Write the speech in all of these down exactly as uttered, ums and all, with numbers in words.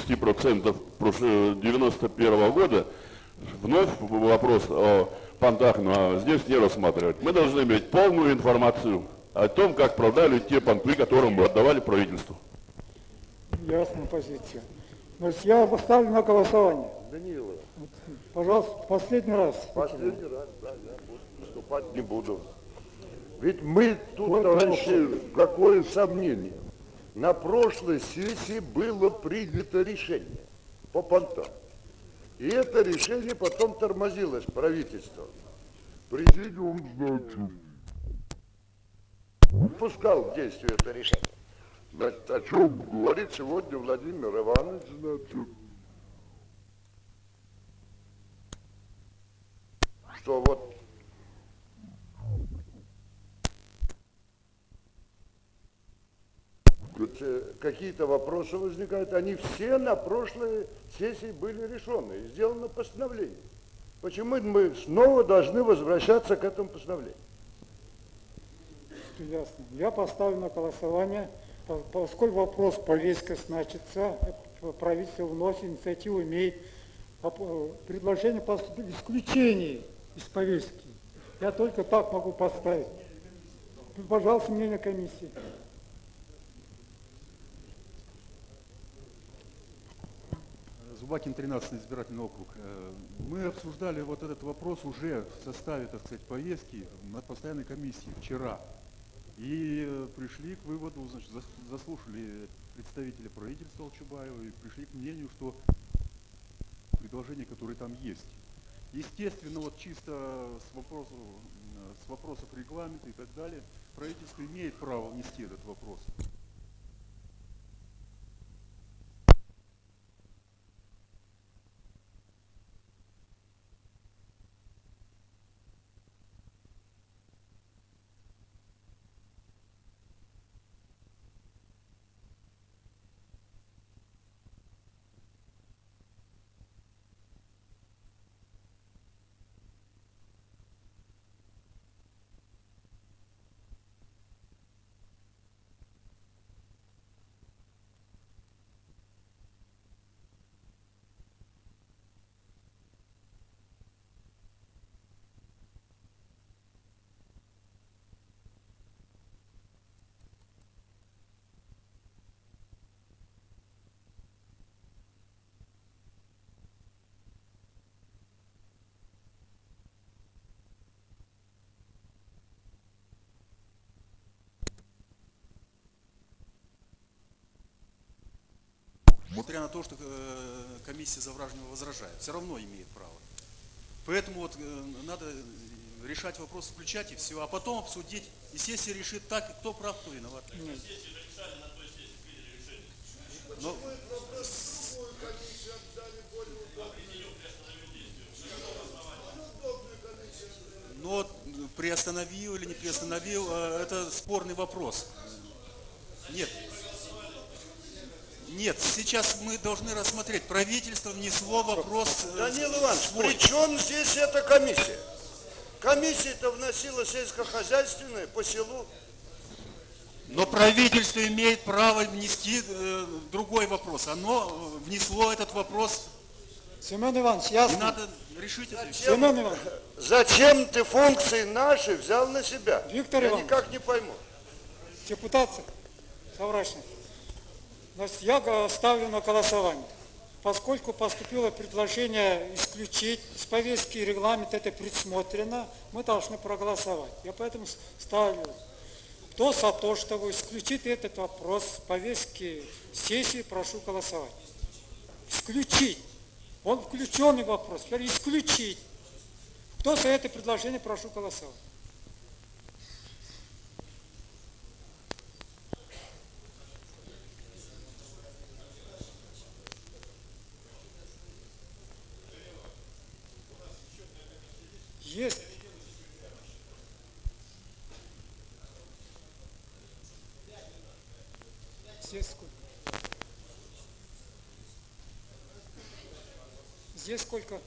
шести процентов девяносто первого года вновь вопрос о понтах но здесь не рассматривать. Мы должны иметь полную информацию о том, как продали те понты, которые мы отдавали правительству. Ясная позиция. Значит, я поставлю на голосование. Данила. Пожалуйста, последний раз. Последний раз, да, я выступать не буду. Ведь мы тут, вот товарищи, какое сомнение. На прошлой сессии было принято решение по понтам. И это решение потом тормозилось правительством. Президиум, значит, пускал в действие это решение. Значит, о чем говорит сегодня Владимир Иванович, значит, что вот какие-то вопросы возникают, они все на прошлой сессии были решены и сделано постановление. Почему мы снова должны возвращаться к этому постановлению? Ясно. Я поставлю на голосование, поскольку вопрос повестка значится, правительство вносит инициативу, имеет предложение по исключению из повестки. Я только так могу поставить. Пожалуйста, мнение комиссии. Зубакин, тринадцатый избирательный округ. Мы обсуждали вот этот вопрос уже в составе, так сказать, повестки на постоянной комиссии вчера. И пришли к выводу, значит, заслушали представителя правительства Алчубаева и пришли к мнению, что предложения, которые там есть. Естественно, вот чисто с вопросов, с вопросов регламента и так далее, правительство имеет право внести этот вопрос. Несмотря на то, что комиссия Завражнего возражает, все равно имеет право. Поэтому вот надо решать вопрос, включать и все, а потом обсудить. И сессия решит так, кто прав, кто виноват. Нет. Но... Но приостановил или не приостановил, это спорный вопрос. Нет. Нет, сейчас мы должны рассмотреть. Правительство внесло вопрос... Данил Иванович, при чем здесь эта комиссия? Комиссия-то вносила сельскохозяйственная по селу. Но правительство имеет право внести э, другой вопрос. Оно внесло этот вопрос. Семен Иванович, ясно. И надо решить это. Зачем, Семен Иванович. Зачем ты функции наши взял на себя? Виктор Я Иванович. никак не пойму. Депутат Завражный. Значит, я ставлю на голосование. Поскольку поступило предложение исключить из повестки, регламент это предусмотрено, мы должны проголосовать. Я поэтому ставлю. Кто за то, чтобы исключить этот вопрос с повестки сессии, прошу голосовать. Исключить. Он включенный вопрос. Теперь исключить. Кто за это предложение, прошу голосовать. Есть. Здесь сколько? Здесь сколько?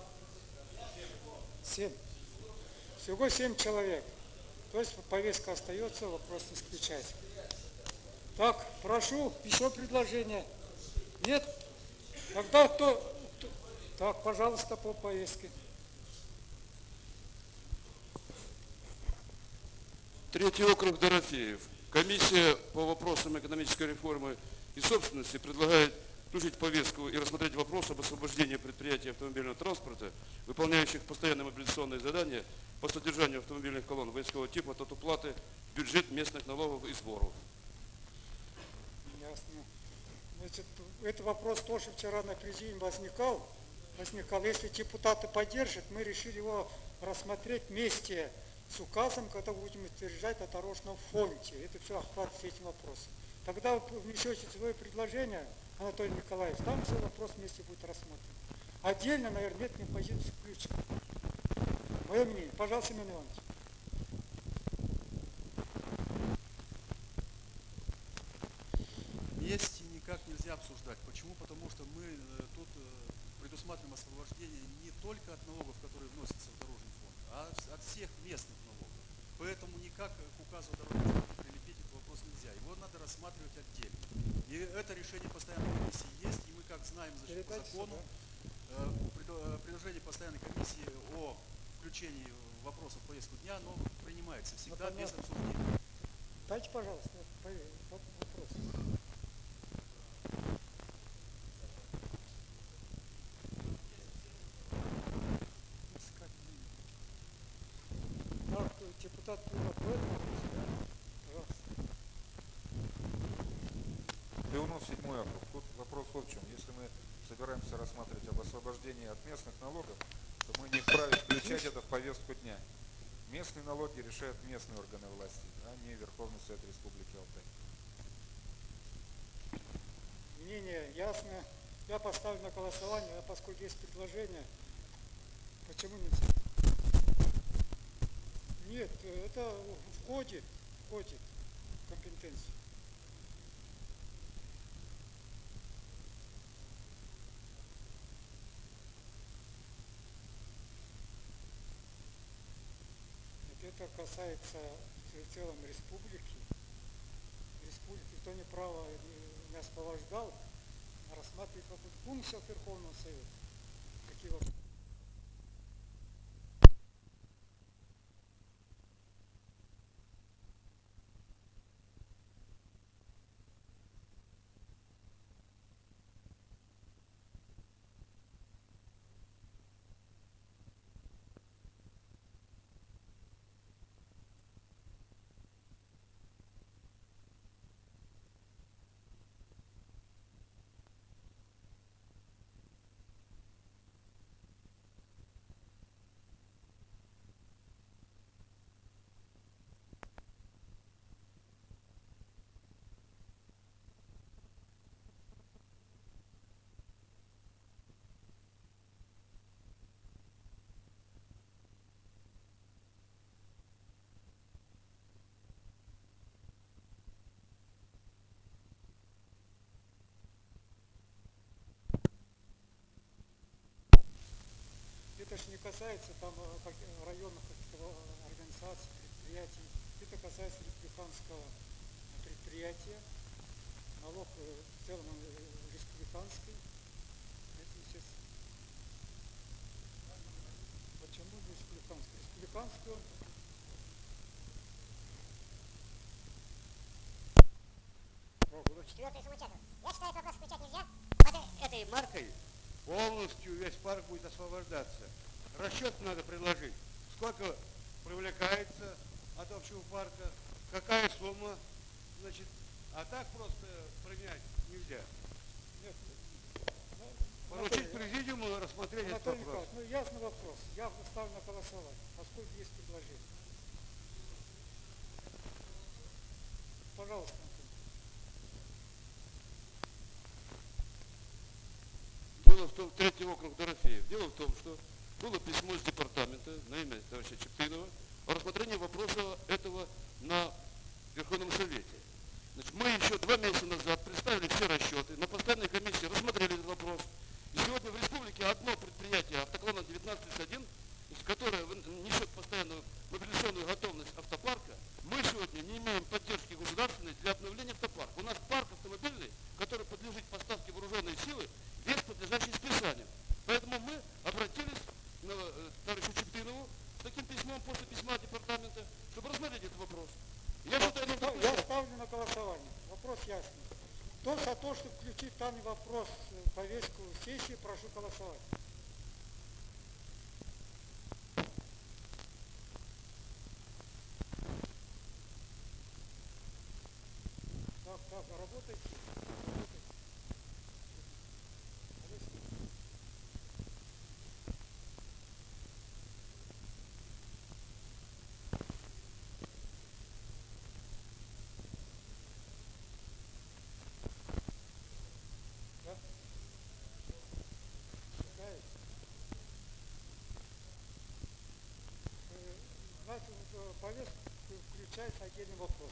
Семь. Всего семь человек. То есть повестка остается, вопрос исключается. Так, прошу, еще предложение. Нет? Тогда кто... кто- Так, пожалуйста, по повестке. Третий округ Дорофеев. Комиссия по вопросам экономической реформы и собственности предлагает включить в повестку и рассмотреть вопрос об освобождении предприятий автомобильного транспорта, выполняющих постоянные мобилизационные задания по содержанию автомобильных колонн войскового типа от уплаты в бюджет местных налогов и сборов. Ясно. Значит, этот вопрос тоже вчера на президиуме возникал. возникал. Если депутаты поддержат, мы решили его рассмотреть вместе с указом, когда будем утверждать о дорожном фонде. Это все охватывает этим вопросом. Тогда вы внесете свое предложение, Анатолий Николаевич, там все вопрос вместе будет рассмотрен. Отдельно, наверное, нет, не позиции включим. Мое мнение. Пожалуйста, Семен Иванович. Вместе никак нельзя обсуждать. Почему? Потому что мы э, тут э, предусматриваем освобождение не только от налогов, которые вносятся в дорожный фонд, а от, от всех местных налогов. Поэтому никак к указу о дорожном фонде прилепить этот вопрос нельзя. Его надо рассматривать отдельно. И это решение постоянной комиссии есть, и мы, как знаем, значит, по закону, э, пред- предложение постоянной комиссии о включении вопросов в повестку дня, оно принимается всегда Ну, без понятно. обсуждения. Дайте, пожалуйста, вопрос. Так, депутат Пула по этому вопросу, да? Пожалуйста. Леонов, седьмой округ. Тут вопрос вот в чем. Если мы собираемся рассматривать об освобождении от местных налогов, то мы не вправе включать это в повестку дня. Местные налоги решают местные органы власти, а не Верховный Совет Республики Алтай. Мнение ясно. Я поставлю на голосование, а поскольку есть предложение, почему нельзя? Нет, это входит, входит в компетенцию. Это касается в целом республики. Республики, кто не право не, не освобождал, а рассматривать вопрос функций Верховного Совета. Какие вопросы? Это же не касается там районных каких-то организаций, предприятий. Это касается республиканского предприятия. Налог в целом республиканский. Это естественно. Почему республиканский? Республиканский он. Четвертое самоучастие. Я считаю, этот вопрос включать нельзя. Под этой маркой полностью весь парк будет освобождаться. Расчет надо предложить, сколько привлекается от общего парка, какая сумма, значит, а так просто принять нельзя. Нет. Поручить президиуму рассмотреть этот Анатолий вопрос. Николаевич, ну ясный вопрос. Я ставлю на голосование, поскольку есть предложение. Пожалуйста, Антон. Дело в том, третий округ Дорофеев. Дело в том, что было письмо из департамента на имя товарища Чептынова о рассмотрении вопроса этого на Верховном Совете. Значит, мы еще два месяца назад представили все расчеты, на постоянной комиссии рассмотрели этот вопрос. И сегодня в республике одно предприятие, автоколонна девятнадцать тридцать один, которое несет постоянную мобилизационную готовность автопарка, мы сегодня не имеем поддержки государственной для обновления автопарка. У нас парк автомобильный, который подлежит поставке вооруженной силы, весь подлежит повестку сессии, прошу голосовать. Так, так, работайте. Значит, в повестку включается отдельный вопрос.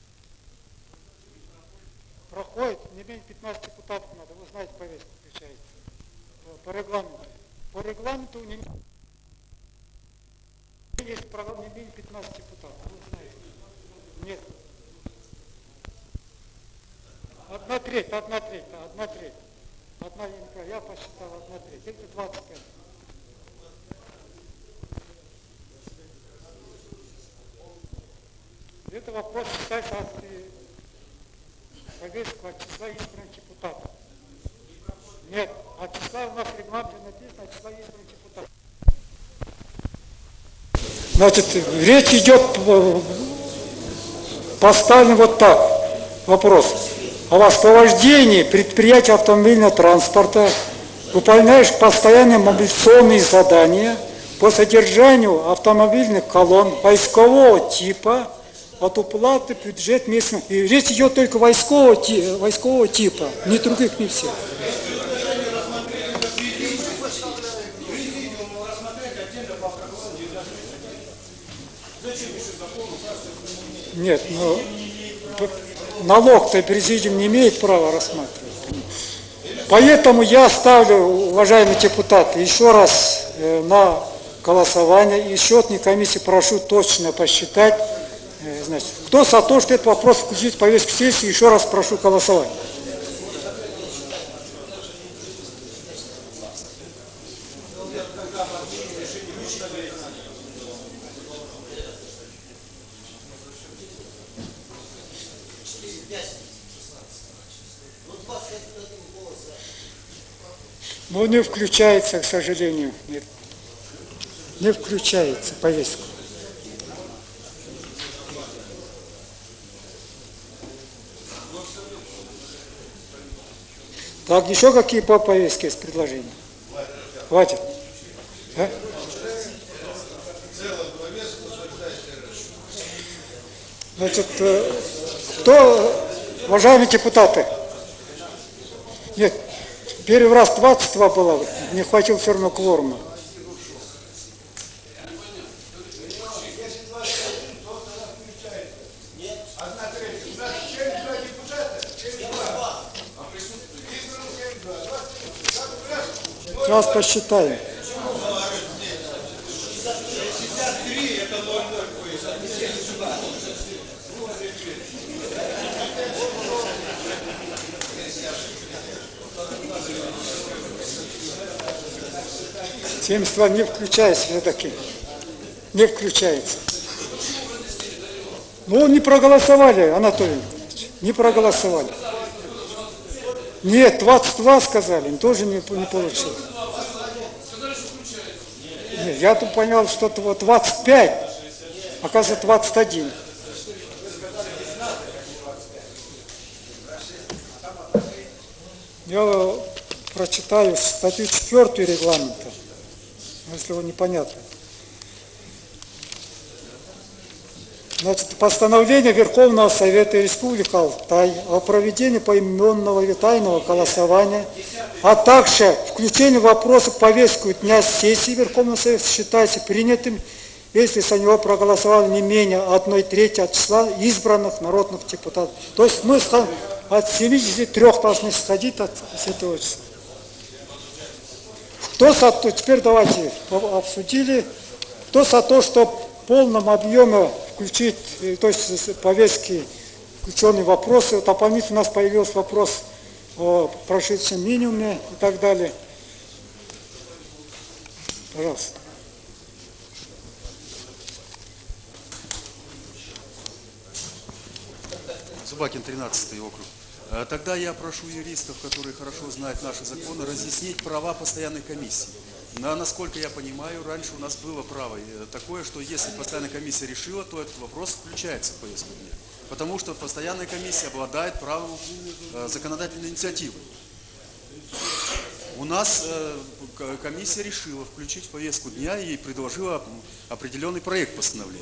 Проходит не менее пятнадцати депутатов надо, вы знаете, повестку включается. По регламенту. По регламенту не есть программа не менее пятнадцати депутатов, вы знаете. Нет. Одна треть, одна треть, одна треть. Одна, я посчитал, одна треть. Это двадцать пять. Это вопрос считается от повестку от числа избранных депутатов. Нет, от числа у нас в регламенте написано от числа избранных депутатов. Значит, речь идет, поставлен вот так вопрос. О воспровождении предприятия автомобильного транспорта, выполняешь постоянные мобилизационные задания по содержанию автомобильных колонн войскового типа от уплаты бюджет местного. И речь идет только войскового, войскового типа, не других, не всех. Нет, ну, налог-то президиум не имеет права рассматривать. Поэтому я ставлю, уважаемые депутаты, еще раз э, на голосование. И счетной комиссии прошу точно посчитать. Э, значит, кто за то, что этот вопрос включить в повестку сессии, еще раз прошу голосовать. Но не включается, к сожалению, нет. Не включается повестка. Так, еще какие по повестке есть предложения? Хватит. А? Значит, кто, уважаемые депутаты? Нет. Первый раз двадцать два было, не хватило все равно кворума. Сейчас посчитаем. семьдесят два не включается все-таки. Не включается. Ну, не проголосовали, Анатолий Николаевич. Не проголосовали. Нет, двадцать два сказали, тоже не, не получилось. Нет, я тут понял, что вот двадцать пять, оказывается двадцать один. Я прочитаю статью четвертую регламента, если его непонятно. Значит, постановление Верховного Совета Республики Алтай о проведении поименного и тайного голосования, а также включение вопроса в повестку дня сессии Верховного Совета считается принятым, если за него проголосовало не менее одной трети от числа избранных народных депутатов. То есть мы от семидесяти трёх должны сходить от этого числа. Кто за то, теперь давайте обсудили, кто за то, что в полном объеме включить, то есть повестки, включенные вопросы. Дополнительно у нас появился вопрос о прошедшем минимуме и так далее. Пожалуйста. Зубакин, тринадцатый округ. Э, Тогда я прошу юристов, которые хорошо знают наши законы, разъяснить права постоянной комиссии. На, насколько я понимаю, раньше у нас было право э, такое, что если постоянная комиссия решила, то этот вопрос включается в повестку дня. Потому что постоянная комиссия обладает правом э, законодательной инициативы. У нас э, комиссия решила включить в повестку дня и предложила определенный проект постановления.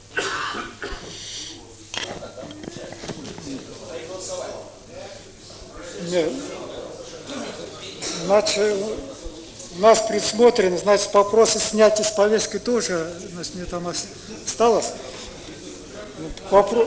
Нет. Значит, у нас предусмотрено, значит, вопросы снятия с повестки тоже, значит, мне там осталось. Вопро...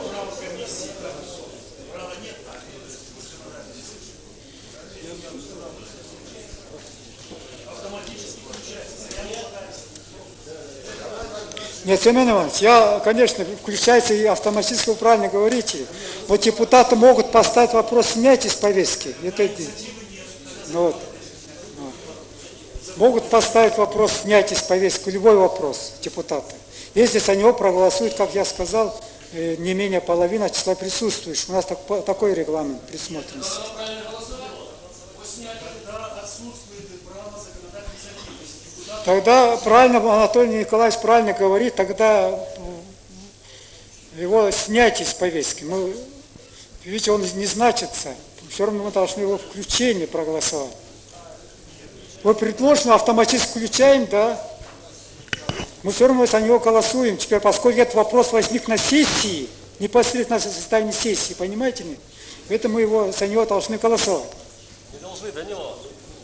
Нет, Семен Иванович, я, конечно, включается и автоматически, вы правильно говорите, но депутаты могут поставить вопрос снятия с повестки. Это, ну, вот, вот. Могут поставить вопрос снятия с повестки, любой вопрос депутаты. Если за него проголосуют, как я сказал, не менее половины числа присутствующих. У нас так, такой регламент предусмотрен. Тогда правильно Анатолий Николаевич правильно говорит, тогда его снятие с повестки. Мы, видите, он не значится, все равно мы должны его включение проголосовать. Вы предложены, автоматически включаем, да. Мы все равно за него голосуем. Теперь, поскольку этот вопрос возник на сессии, непосредственно на состоянии сессии, понимаете ли? Поэтому мы его, за него должны голосовать. Не должны, Данила.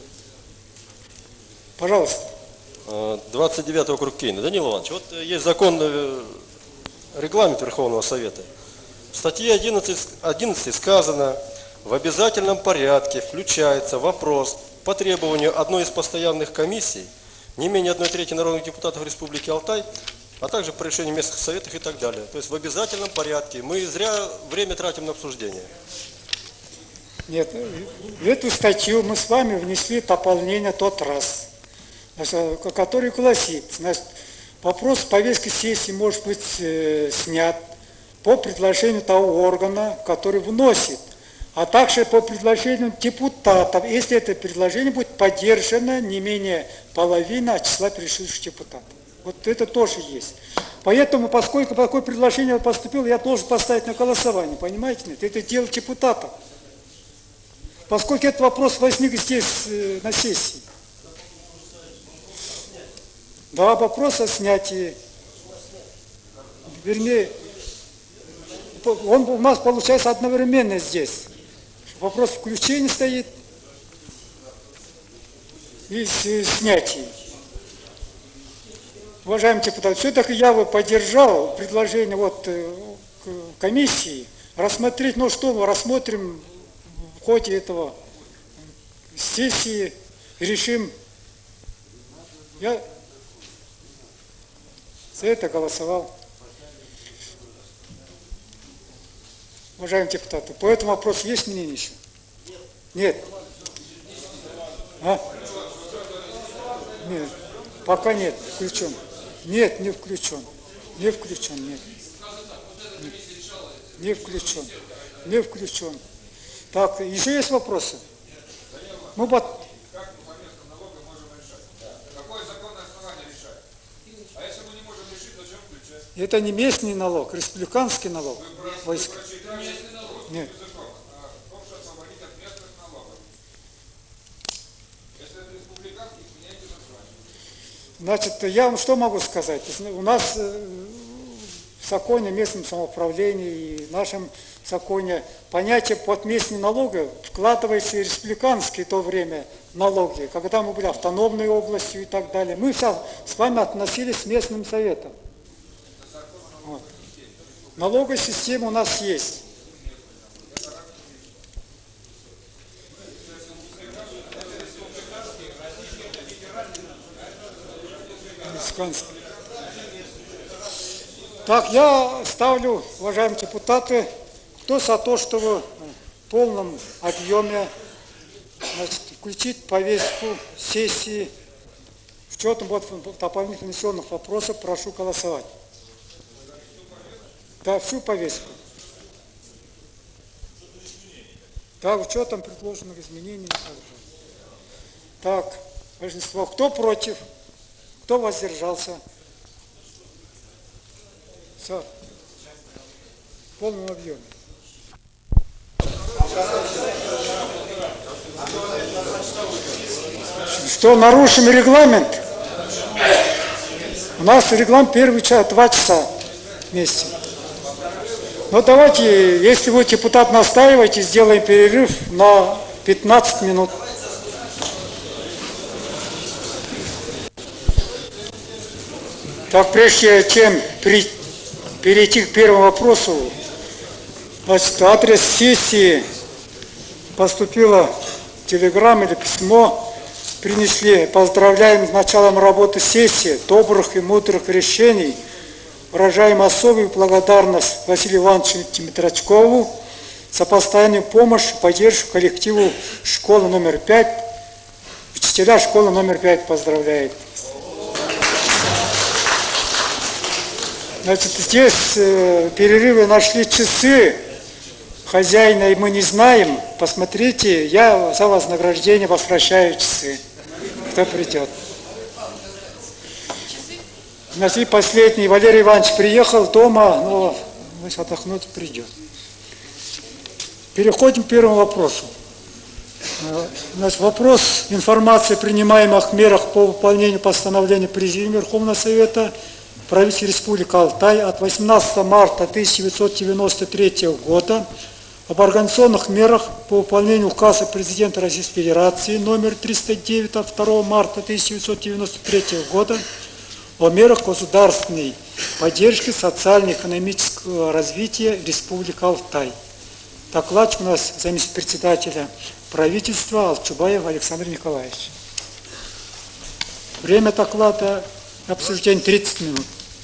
Пожалуйста. двадцать девятый округ Кейна. Данил Иванович, вот есть закон, регламент Верховного Совета. В статье одиннадцатой сказано, в обязательном порядке включается вопрос по требованию одной из постоянных комиссий, не менее одной трети народных депутатов Республики Алтай, а также по решению местных советов и так далее. То есть в обязательном порядке. Мы зря время тратим на обсуждение. Нет, в эту статью мы с вами внесли дополнение тот раз, который гласит, значит, вопрос повестки сессии может быть э, снят по предложению того органа, который вносит, а также по предложению депутатов, если это предложение будет поддержано не менее половины от числа присутствующих депутатов. Вот это тоже есть. Поэтому, поскольку такое предложение поступило, я должен поставить на голосование, понимаете? Нет? Это дело депутатов. Поскольку этот вопрос возник здесь э, на сессии. Да, вопрос о снятии. Вернее, он у нас получается одновременно здесь. Вопрос включения стоит и снятия. Уважаемый депутат, все-таки я бы поддержал предложение вот комиссии рассмотреть, ну что мы рассмотрим в ходе этого сессии, решим. Я за это голосовал. Уважаемые депутаты, по этому вопросу есть мнение еще? Нет. А? Нет. Пока нет, включен. Нет, не включен. Не включен, нет. Нет. Не включен. Не включен. Так, еще есть вопросы? Мы вот... Это не местный налог, республиканский налог. Войск. Нет. Значит, я вам что могу сказать? У нас в законе о местном самоуправлении и в нашем законе понятие под местные налоги вкладывается и республиканские в то время налоги, когда мы были автономной областью и так далее. Мы сейчас с вами относились к местным советам. Вот. Налоговая система у нас есть. Так, я ставлю, уважаемые депутаты, кто за то, чтобы в полном объеме, значит, включить повестку сессии с учетом вот дополнительных внесенных вопросов, прошу голосовать. Да, всю повестку. Да, учетом предложенных изменений и так далее. Так, большинство. Кто против? Кто воздержался? Все. В полном объеме. Что, нарушим регламент? У нас регламент первый час, два часа вместе. Ну давайте, если вы, депутат, настаиваете, сделаем перерыв на пятнадцать минут. Так, прежде чем при, перейти к первому вопросу, значит, адрес сессии поступила телеграмма или письмо, принесли: поздравляем с началом работы сессии, добрых и мудрых решений, выражаем особую благодарность Василию Ивановичу Тимитрачкову за постоянную помощь и поддержку коллективу школы номер пять. Учителя школы номер пять поздравляют. Значит, здесь э, перерывы нашли часы, хозяина и мы не знаем. Посмотрите, я за вознаграждение возвращаю часы. Кто придет? Значит, и последний. Валерий Иванович приехал дома, но отдохнуть придет. Переходим к первому вопросу. Значит, вопрос информации о принимаемых мерах по выполнению постановления Президиума Верховного Совета правительства Республики Алтай от восемнадцатого марта тысяча девятьсот девяносто третьего года об организационных мерах по выполнению указа президента Российской Федерации номер триста девять от второго марта тысяча девятьсот девяносто третьего года о мерах государственной поддержки социально-экономического развития Республики Алтай. Докладчик у нас заместитель председателя правительства Алчубаев Александр Николаевич. Время доклада обсуждения тридцать минут.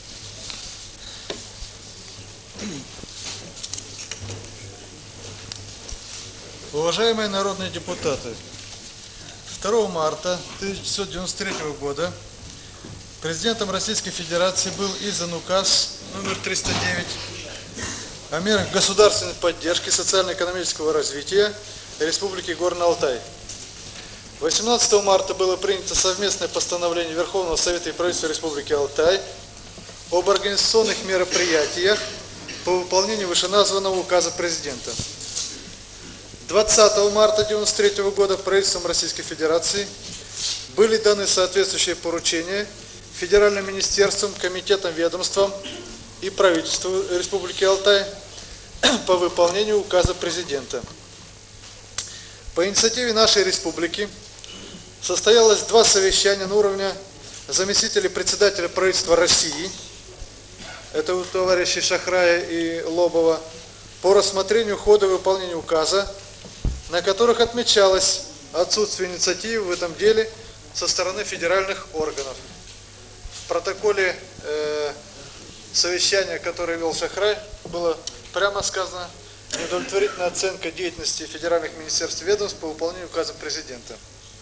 Уважаемые народные депутаты, второго марта тысяча девятьсот девяносто третьего года президентом Российской Федерации был издан указ номер триста девять о мерах государственной поддержки социально-экономического развития Республики Горный Алтай. восемнадцатого марта было принято совместное постановление Верховного Совета и правительства Республики Алтай об организационных мероприятиях по выполнению вышеназванного указа президента. двадцатого марта тысяча девятьсот девяносто третьего года правительством Российской Федерации были даны соответствующие поручения Федеральным министерствам, комитетам, ведомствам и правительству Республики Алтай по выполнению указа президента. По инициативе нашей республики состоялось два совещания на уровне заместителей председателя правительства России, это у товарищей Шахрая и Лобова, по рассмотрению хода выполнения указа, на которых отмечалось отсутствие инициативы в этом деле со стороны федеральных органов. В протоколе э, совещания, которое вел Шахрай, было прямо сказано неудовлетворительная оценка деятельности федеральных министерств и ведомств по выполнению указа президента.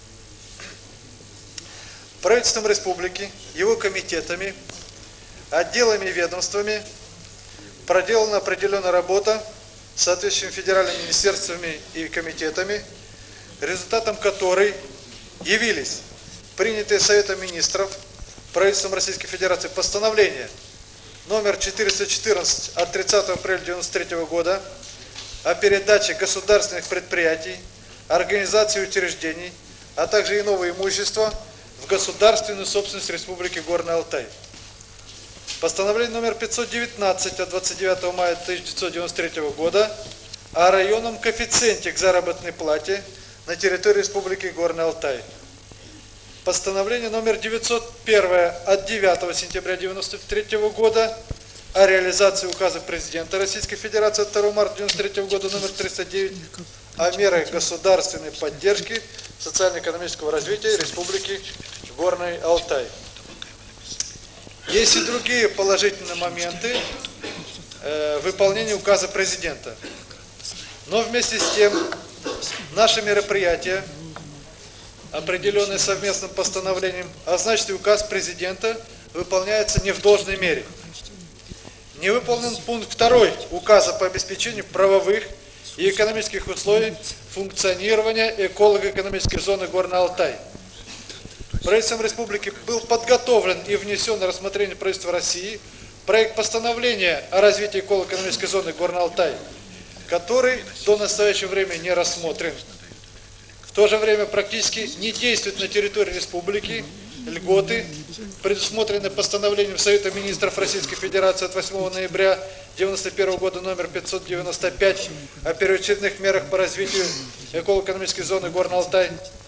Правительством республики, его комитетами, отделами и ведомствами проделана определенная работа с соответствующими федеральными министерствами и комитетами, результатом которой явились принятые Советом министров правительством Российской Федерации постановление номер четыреста четырнадцать от тридцатого апреля тысяча девятьсот девяносто третьего года о передаче государственных предприятий, организаций и учреждений, а также иного имущества в государственную собственность Республики Горный Алтай. Постановление номер пятьсот девятнадцать от двадцать девятого мая тысяча девятьсот девяносто третьего года о районном коэффициенте к заработной плате на территории Республики Горный Алтай. Постановление номер девятьсот один от девятого сентября тысяча девятьсот девяносто третьего года о реализации указа президента Российской Федерации от второго марта тысяча девятьсот девяносто третьего года номер триста девять о мерах государственной поддержки социально-экономического развития Республики Горный Алтай. Есть и другие положительные моменты э, выполнения указа президента. Но вместе с тем наши мероприятия, определенные совместным постановлением, а значит и указ президента, выполняется не в должной мере. Не выполнен пункт второй указа по обеспечению правовых и экономических условий функционирования эколого-экономической зоны Горный Алтай. Правительством республики был подготовлен и внесен на рассмотрение правительства России проект постановления о развитии эколого-экономической зоны Горный Алтай, который до настоящего времени не рассмотрен. В то же время практически не действует на территории республики льготы, предусмотренные постановлением Совета министров Российской Федерации от восьмого ноября девяносто первого года номер пятьсот девяносто пять о первоочередных мерах по развитию эколого-экономической зоны Горный Алтай.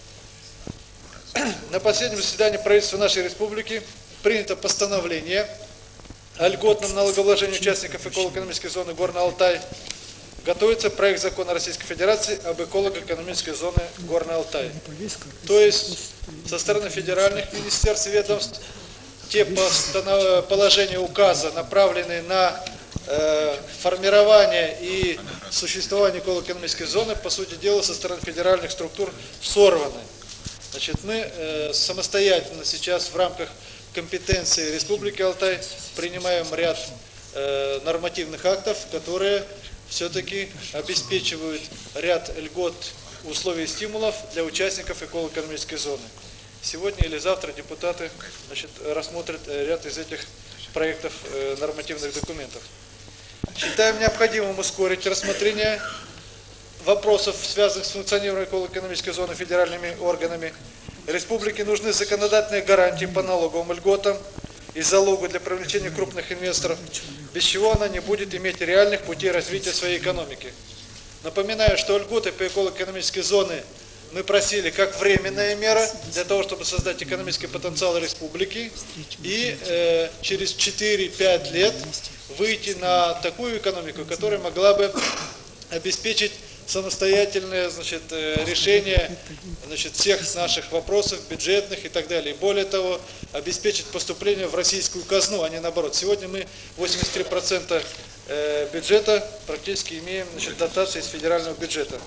На последнем заседании правительства нашей республики принято постановление о льготном налогообложении участников эколого-экономической зоны Горный Алтай. Готовится проект закона Российской Федерации об эколого-экономической зоне Горный Алтай. То есть со стороны федеральных министерств и ведомств те положения указа, направленные на э, формирование и существование эколого-экономической зоны, по сути дела, со стороны федеральных структур сорваны. Значит, мы э, самостоятельно сейчас в рамках компетенции Республики Алтай принимаем ряд э, нормативных актов, которые все-таки обеспечивают ряд льгот, условий и стимулов для участников эколого-экономической зоны. Сегодня или завтра депутаты, значит, рассмотрят ряд из этих проектов э, нормативных документов. Считаем необходимым ускорить рассмотрение вопросов, связанных с функционированием эколого-экономической зоны федеральными органами. Республике нужны законодательные гарантии по налоговым льготам и залогу для привлечения крупных инвесторов, без чего она не будет иметь реальных путей развития своей экономики. Напоминаю, что льготы по эколого-экономической зоне мы просили как временная мера для того, чтобы создать экономический потенциал республики и э, через четыре-пять лет выйти на такую экономику, которая могла бы обеспечить самостоятельное, значит, решение, значит, всех наших вопросов бюджетных и так далее. И более того, обеспечить поступление в российскую казну, а не наоборот. Сегодня мы восемьдесят три процента бюджета практически имеем, значит, дотации из федерального бюджета.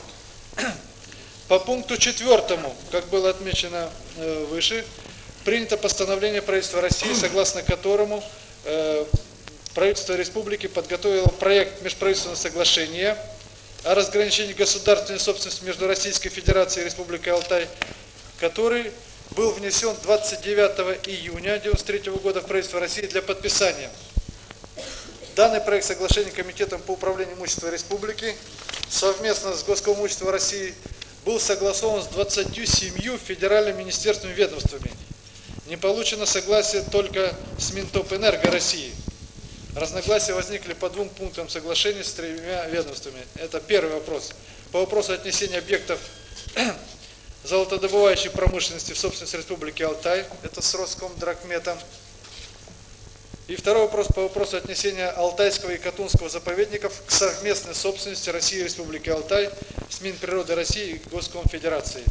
По пункту четвертому, как было отмечено выше, принято постановление правительства России, согласно которому правительство республики подготовило проект межправительственного соглашения о разграничении государственной собственности между Российской Федерацией и Республикой Алтай, который был внесен двадцать девятого июня девяносто третьего года в правительство России для подписания. Данный проект соглашения Комитетом по управлению имуществом Республики совместно с Госкомимуществом России был согласован с двадцатью семью федеральными министерствами и ведомствами. Не получено согласие только с Минтопэнерго России. Разногласия возникли по двум пунктам соглашения с тремя ведомствами. Это первый вопрос. По вопросу отнесения объектов золотодобывающей промышленности в собственность Республики Алтай, это с Роскомдрагметом. И второй вопрос по вопросу отнесения Алтайского и Катунского заповедников к совместной собственности России и Республики Алтай с Минприроды России и Госкомфедерацией.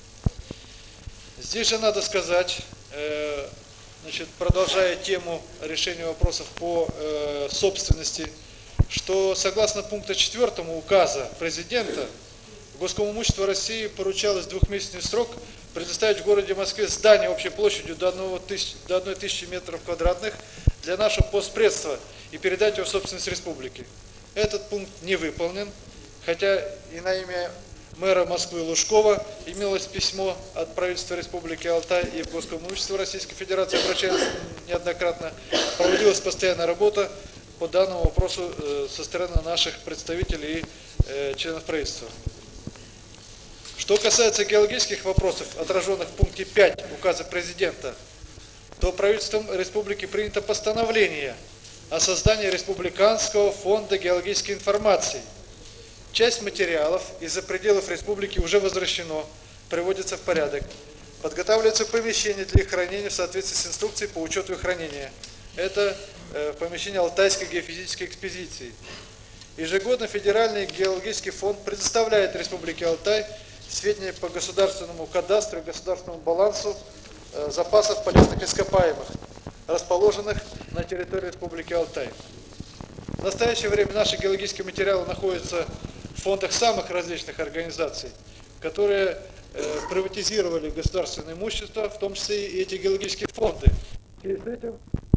Здесь же надо сказать, э, значит, продолжая тему решения вопросов по э, собственности, что согласно пункту четвертому указа президента, Госкомимуществу России поручалось в двухмесячный срок предоставить в городе Москве здание общей площадью до одной тысячи метров квадратных для нашего постпредства и передать его в собственность республики. Этот пункт не выполнен, хотя и на имя мэра Москвы Лужкова имелось письмо от правительства Республики Алтай и в Госкомимущество Российской Федерации, обращались неоднократно, проводилась постоянная работа по данному вопросу со стороны наших представителей и членов правительства. Что касается геологических вопросов, отраженных в пункте пять указа президента, то правительством республики принято постановление о создании Республиканского фонда геологической информации. Часть материалов из-за пределов республики уже возвращено, приводится в порядок. Подготавливается помещение для их хранения в соответствии с инструкцией по учету их хранения. Это э, помещение Алтайской геофизической экспедиции. Ежегодно Федеральный геологический фонд предоставляет Республике Алтай сведения по государственному кадастру и государственному балансу э, запасов полезных ископаемых, расположенных на территории Республики Алтай. В настоящее время наши геологические материалы находятся в фондах самых различных организаций, которые э, приватизировали государственное имущество, в том числе и эти геологические фонды. И с этим